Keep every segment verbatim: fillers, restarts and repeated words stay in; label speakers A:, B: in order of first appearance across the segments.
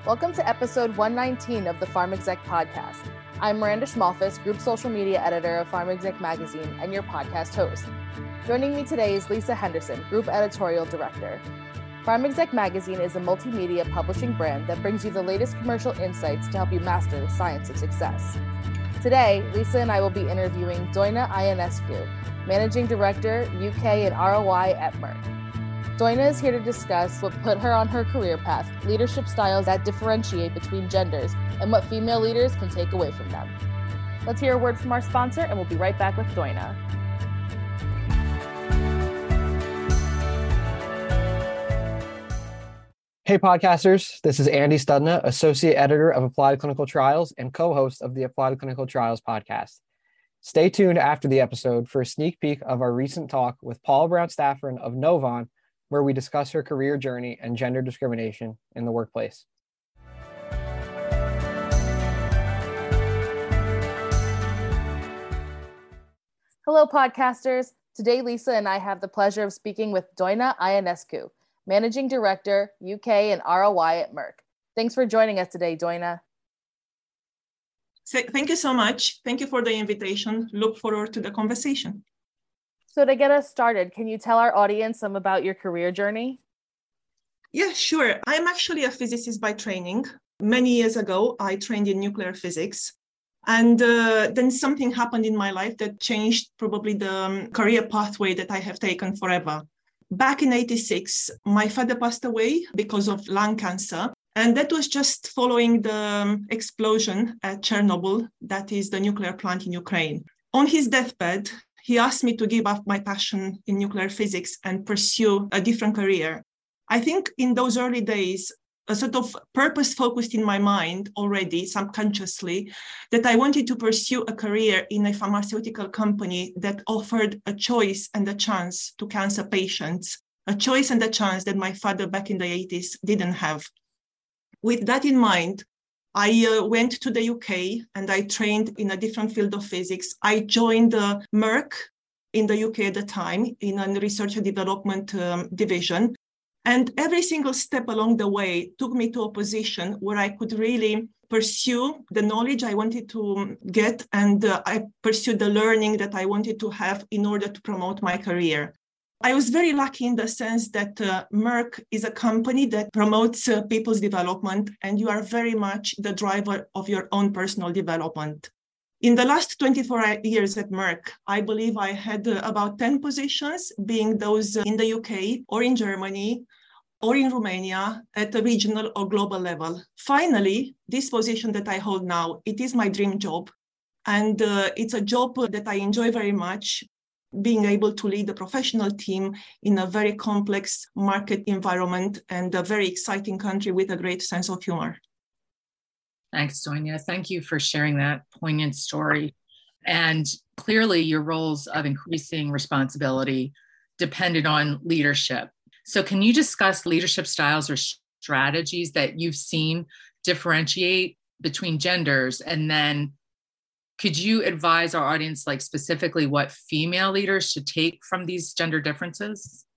A: Welcome to episode one nineteen of the Pharm Exec podcast. I'm Miranda Schmalfus, Group Social Media Editor of Pharm Exec Magazine and your podcast host. Joining me today is Lisa Henderson, Group Editorial Director. Pharm Exec Magazine is a multimedia publishing brand that brings you the latest commercial insights to help you master the science of success. Today, Lisa and I will be interviewing Doina Ionescu, Managing Director, U K and R O I at Merck. Doina is here to discuss what put her on her career path, leadership styles that differentiate between genders, and what female leaders can take away from them. Let's hear a word from our sponsor, and we'll be right back with Doina.
B: Hey podcasters, this is Andy Studna, Associate Editor of Applied Clinical Trials and co-host of the Applied Clinical Trials podcast. Stay tuned after the episode for a sneak peek of our recent talk with Paula Brown-Stafford of Novant, where we discuss her career journey and gender discrimination in the workplace.
A: Hello, podcasters. Today, Lisa and I have the pleasure of speaking with Doina Ionescu, Managing Director, U K and R O I at Merck. Thanks for joining us today, Doina.
C: So, thank you so much. Thank you for the invitation. Look forward to the conversation.
A: So to get us started, can you tell our audience some about your career journey?
C: Yeah, sure. I'm actually a physicist by training. Many years ago, I trained in nuclear physics. And uh, then something happened in my life that changed probably the um, career pathway that I have taken forever. Back in eighty-six, my father passed away because of lung cancer. And that was just following the um, explosion at Chernobyl, that is the nuclear plant in Ukraine. On his deathbed, he asked me to give up my passion in nuclear physics and pursue a different career. I think in those early days, a sort of purpose focused in my mind already subconsciously that I wanted to pursue a career in a pharmaceutical company that offered a choice and a chance to cancer patients, a choice and a chance that my father back in the eighties didn't have. With that in mind, I uh, went to the U K and I trained in a different field of physics. I joined uh, Merck in the U K at the time in a research and development um, division. And every single step along the way took me to a position where I could really pursue the knowledge I wanted to get, and uh, I pursued the learning that I wanted to have in order to promote my career. I was very lucky in the sense that uh, Merck is a company that promotes uh, people's development, and you are very much the driver of your own personal development. In the last twenty-four years at Merck, I believe I had uh, about ten positions, being those uh, in the U K or in Germany or in Romania at a regional or global level. Finally, this position that I hold now, it is my dream job. And uh, it's a job that I enjoy very much, being able to lead a professional team in a very complex market environment and a very exciting country with a great sense of humor.
D: Thanks, Doina. Thank you for sharing that poignant story. And clearly your roles of increasing responsibility depended on leadership. So can you discuss leadership styles or strategies that you've seen differentiate between genders? And then could you advise our audience, like specifically what female leaders should take from these gender differences?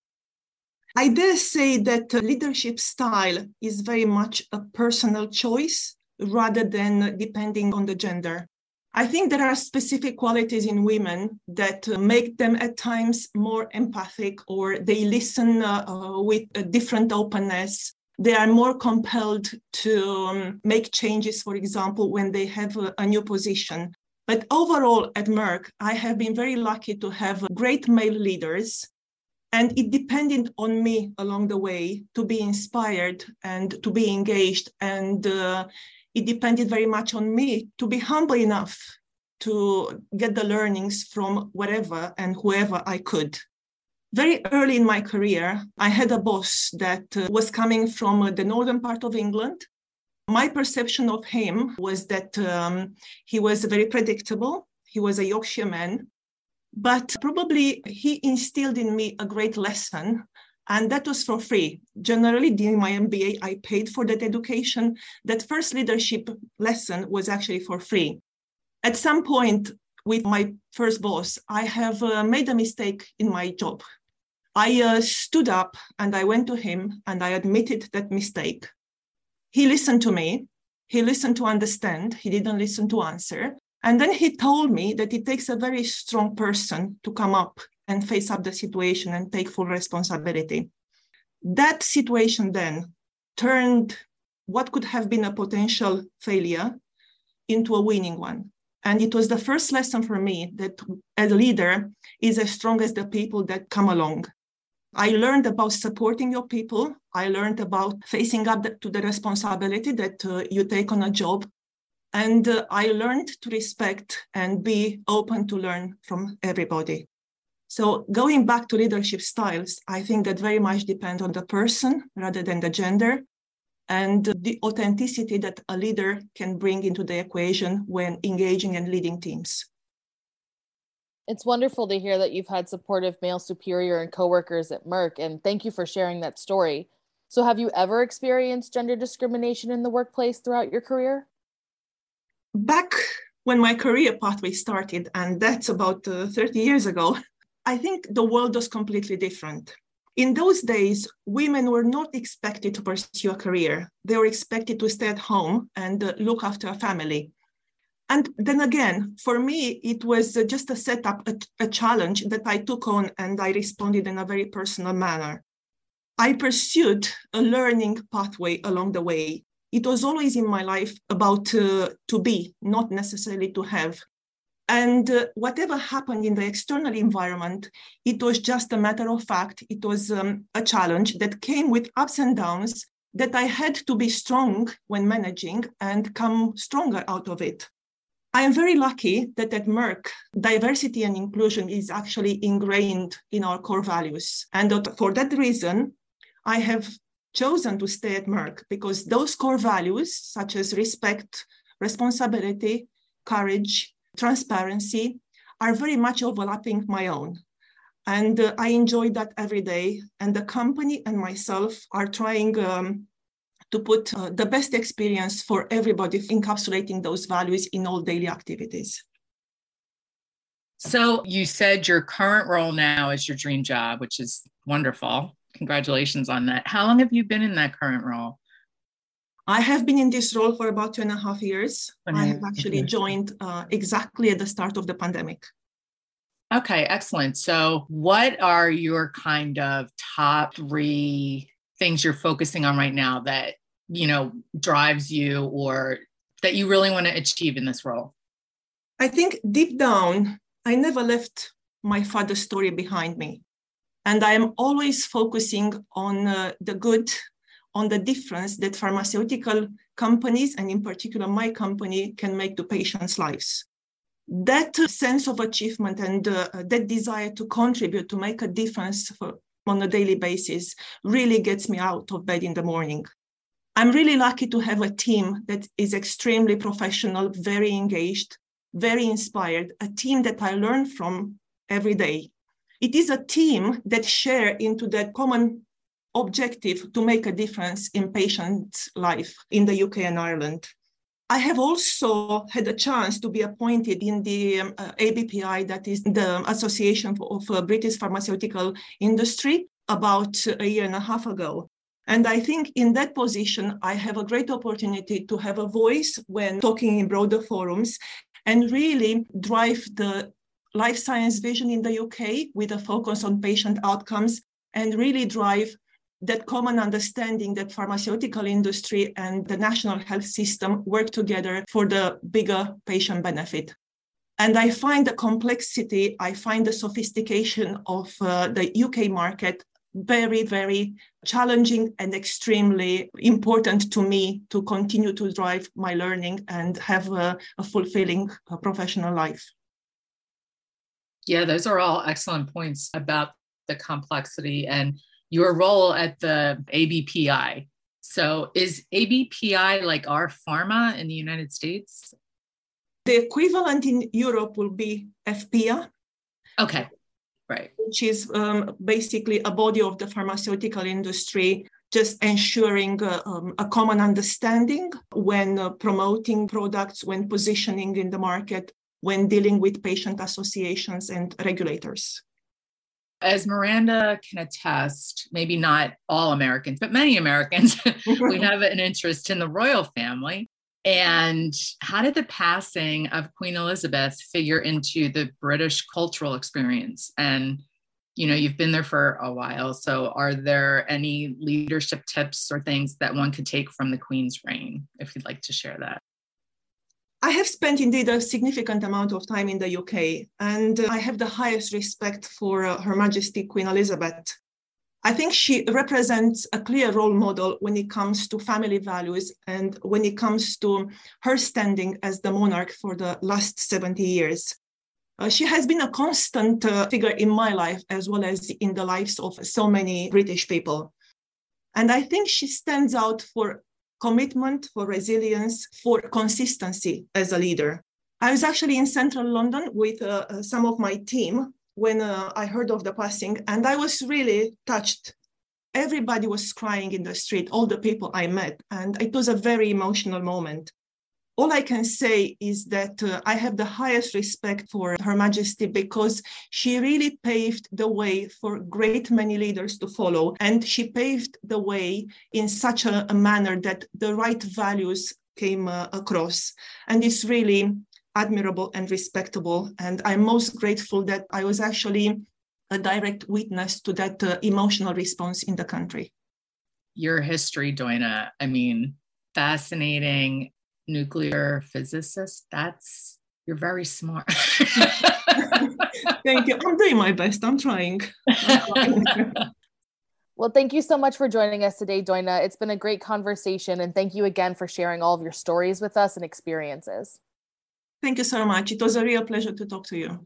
C: I dare say that leadership style is very much a personal choice rather than depending on the gender. I think there are specific qualities in women that make them at times more empathic, or they listen uh, uh, with a different openness. They are more compelled to um, make changes, for example, when they have a, a new position. But overall at Merck, I have been very lucky to have great male leaders, and it depended on me along the way to be inspired and to be engaged. And uh, it depended very much on me to be humble enough to get the learnings from wherever and whoever I could. Very early in my career, I had a boss that uh, was coming from uh, the northern part of England. My perception of him was that um, he was very predictable. He was a Yorkshire man, but probably he instilled in me a great lesson, and that was for free. Generally, during my M B A, I paid for that education. That first leadership lesson was actually for free. At some point with my first boss, I have uh, made a mistake in my job. I uh, stood up and I went to him and I admitted that mistake. He listened to me. He listened to understand. He didn't listen to answer. And then he told me that it takes a very strong person to come up and face up the situation and take full responsibility. That situation then turned what could have been a potential failure into a winning one. And it was the first lesson for me that a leader is as strong as the people that come along. I learned about supporting your people. I learned about facing up to the responsibility that uh, you take on a job. And uh, I learned to respect and be open to learn from everybody. So going back to leadership styles, I think that very much depends on the person rather than the gender, and the authenticity that a leader can bring into the equation when engaging and leading teams.
A: It's wonderful to hear that you've had supportive male superior and coworkers at Merck, and thank you for sharing that story. So have you ever experienced gender discrimination in the workplace throughout your career?
C: Back when my career pathway started, and that's about uh, thirty years ago, I think the world was completely different. In those days, women were not expected to pursue a career. They were expected to stay at home and uh, look after a family. And then again, for me, it was uh, just a setup, a, a challenge that I took on, and I responded in a very personal manner. I pursued a learning pathway along the way. It was always in my life about uh, to be, not necessarily to have. And uh, whatever happened in the external environment, it was just a matter of fact. It was um, a challenge that came with ups and downs that I had to be strong when managing and come stronger out of it. I am very lucky that at Merck, diversity and inclusion is actually ingrained in our core values. And that for that reason, I have chosen to stay at Merck, because those core values, such as respect, responsibility, courage, transparency, are very much overlapping my own. And uh, I enjoy that every day. And the company and myself are trying um, to put uh, the best experience for everybody, encapsulating those values in all daily activities.
D: So you said your current role now is your dream job, which is wonderful. Congratulations on that. How long have you been in that current role?
C: I have been in this role for about two and a half years. Mm-hmm. I have actually joined uh, exactly at the start of the pandemic.
D: Okay, excellent. So what are your kind of top three things you're focusing on right now that, you know, drives you or that you really want to achieve in this role?
C: I think deep down, I never left my father's story behind me. And I am always focusing on uh, the good, on the difference that pharmaceutical companies, and in particular my company, can make to patients' lives. That sense of achievement and uh, that desire to contribute, to make a difference for, on a daily basis, really gets me out of bed in the morning. I'm really lucky to have a team that is extremely professional, very engaged, very inspired, a team that I learn from every day. It is a team that share into that common objective to make a difference in patients' life in the U K and Ireland. I have also had a chance to be appointed in the um, uh, A B P I, that is the Association of uh, British Pharmaceutical Industry, about a year and a half ago. And I think in that position, I have a great opportunity to have a voice when talking in broader forums and really drive the life science vision in the U K with a focus on patient outcomes, and really drive that common understanding that pharmaceutical industry and the national health system work together for the bigger patient benefit. And I find the complexity, I find the sophistication of uh, the U K market very, very challenging and extremely important to me to continue to drive my learning and have a, a fulfilling uh, professional life.
D: Yeah, those are all excellent points about the complexity and your role at the A B P I. So is A B P I like our pharma in the United States?
C: The equivalent in Europe will be F P A.
D: Okay, right.
C: Which is um, basically a body of the pharmaceutical industry, just ensuring uh, um, a common understanding when uh, promoting products, when positioning in the market, when dealing with patient associations and regulators.
D: As Miranda can attest, maybe not all Americans, but many Americans, we have an interest in the royal family. And how did the passing of Queen Elizabeth figure into the British cultural experience? And, you know, you've been there for a while. So are there any leadership tips or things that one could take from the Queen's reign, if you'd like to share that?
C: I have spent indeed a significant amount of time in the U K, and I have the highest respect for uh, Her Majesty Queen Elizabeth. I think she represents a clear role model when it comes to family values and when it comes to her standing as the monarch for the last seventy years. Uh, she has been a constant uh, figure in my life as well as in the lives of so many British people. And I think she stands out for commitment, for resilience, for consistency as a leader. I was actually in central London with uh, some of my team when uh, I heard of the passing, and I was really touched. Everybody was crying in the street, all the people I met, and it was a very emotional moment. All I can say is that uh, I have the highest respect for Her Majesty because she really paved the way for great many leaders to follow. And she paved the way in such a, a manner that the right values came uh, across. And it's really admirable and respectable. And I'm most grateful that I was actually a direct witness to that uh, emotional response in the country.
D: Your history, Doina, I mean, fascinating. Nuclear physicist, that's, you're very smart.
C: Thank you. I'm doing my best. I'm trying. I'm trying.
A: Well, thank you so much for joining us today, Doina. It's been a great conversation, and thank you again for sharing all of your stories with us and experiences.
C: Thank you so much. It was a real pleasure to talk to you.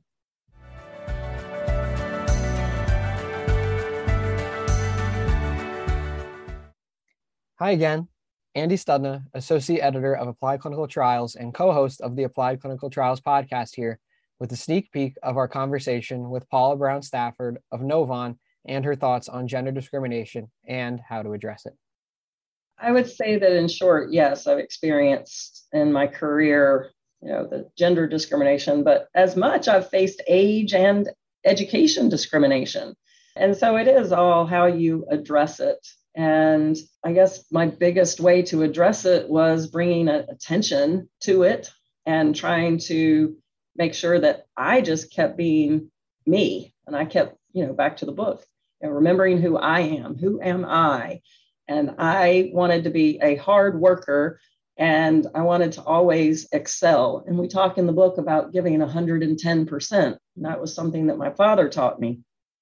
B: Hi again. Andy Studna, Associate Editor of Applied Clinical Trials and co-host of the Applied Clinical Trials podcast here with a sneak peek of our conversation with Paula Brown Stafford of Novant and her thoughts on gender discrimination and how to address it.
E: I would say that in short, yes, I've experienced in my career, you know, the gender discrimination, but as much I've faced age and education discrimination. And so it is all how you address it. And I guess my biggest way to address it was bringing attention to it and trying to make sure that I just kept being me. And I kept, you know, back to the book and remembering who I am, who am I? And I wanted to be a hard worker and I wanted to always excel. And we talk in the book about giving one hundred ten percent. And that was something that my father taught me.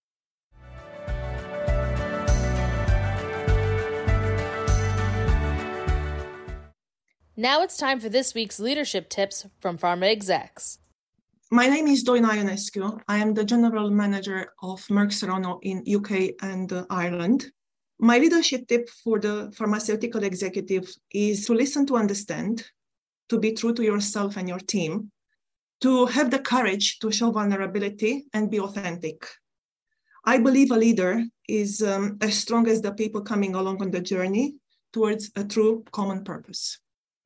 A: Now it's time for this week's leadership tips from Pharma Execs.
C: My name is Doina Ionescu. I am the General Manager of Merck Serono in U K and uh, Ireland. My leadership tip for the pharmaceutical executive is to listen to understand, to be true to yourself and your team, to have the courage to show vulnerability and be authentic. I believe a leader is um, as strong as the people coming along on the journey towards a true common purpose.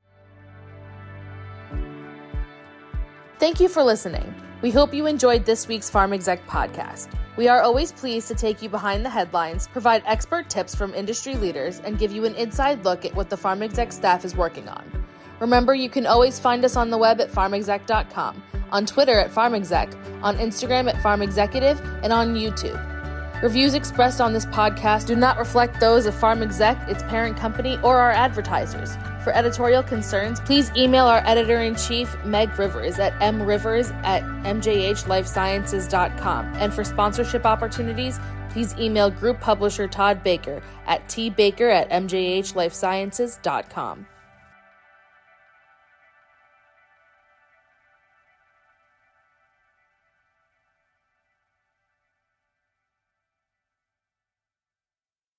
A: Thank you for listening. We hope you enjoyed this week's Pharm Exec podcast. We are always pleased to take you behind the headlines, provide expert tips from industry leaders, and give you an inside look at what the Pharm Exec staff is working on. Remember, you can always find us on the web at pharm exec dot com, on Twitter at pharmexec, on Instagram at pharmexecutive, and on YouTube. Reviews expressed on this podcast do not reflect those of Pharm Exec, its parent company, or our advertisers. For editorial concerns, please email our editor-in-chief, Meg Rivers, at mrivers at m j h life sciences dot com. And for sponsorship opportunities, please email group publisher Todd Baker at tbaker at m j h life sciences dot com.